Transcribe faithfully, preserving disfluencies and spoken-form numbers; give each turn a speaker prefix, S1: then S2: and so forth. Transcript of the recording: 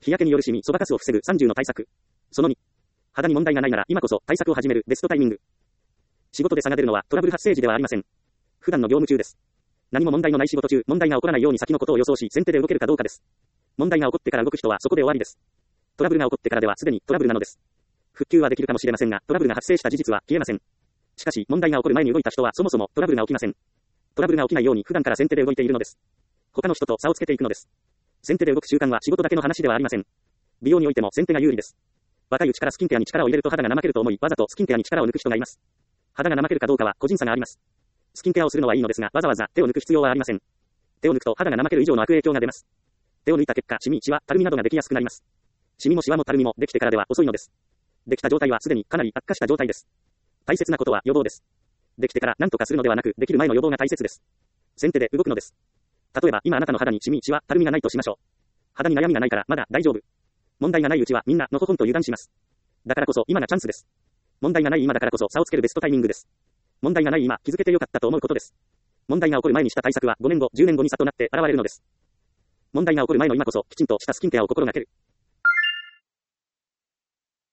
S1: 日焼けによるシミ、そばかすを防ぐさんじゅうの対策。そのに。肌に問題がないなら今こそ対策を始めるベストタイミング。仕事で差が出るのはトラブル発生時ではありません。普段の業務中です。何も問題のない仕事中、問題が起こらないように先のことを予想し先手で動けるかどうかです。問題が起こってから動く人はそこで終わりです。トラブルが起こってからではすでにトラブルなのです。復旧はできるかもしれませんが、トラブルが発生した事実は消えません。しかし、問題が起こる前に動いた人はそもそもトラブルが起きません。トラブルが起きないように普段から先手で動いているのです。他の人と差をつけていくのです。先手で動く習慣は仕事だけの話ではありません。美容においても先手が有利です。若いうちからスキンケアに力を入れると肌が怠けると思い、わざとスキンケアに力を抜く人がいます。肌が怠けるかどうかは個人差があります。スキンケアをするのはいいのですが、わざわざ手を抜く必要はありません。手を抜くと肌が怠ける以上の悪影響が出ます。手を抜いた結果、シミ、シワ、たるみなどができやすくなります。シミもシワもたるみもできてからでは遅いのです。できた状態はすでにかなり悪化した状態です。大切なことは予防です。できてから何とかするのではなく、できる前の予防が大切です。先手で動くのです。例えば今あなたの肌にシミ、シワ、たるみがないとしましょう。肌に悩みがないからまだ大丈夫。問題がないうちはみんなのほほんと油断します。だからこそ今がチャンスです。問題がない今だからこそ差をつけるベストタイミングです。問題がない今、気づけてよかったと思うことです。問題が起こる前にした対策はごねんご、じゅうねんごに差となって現れるのです。問題が起こる前の今こそきちんとしたスキンケアを心がける。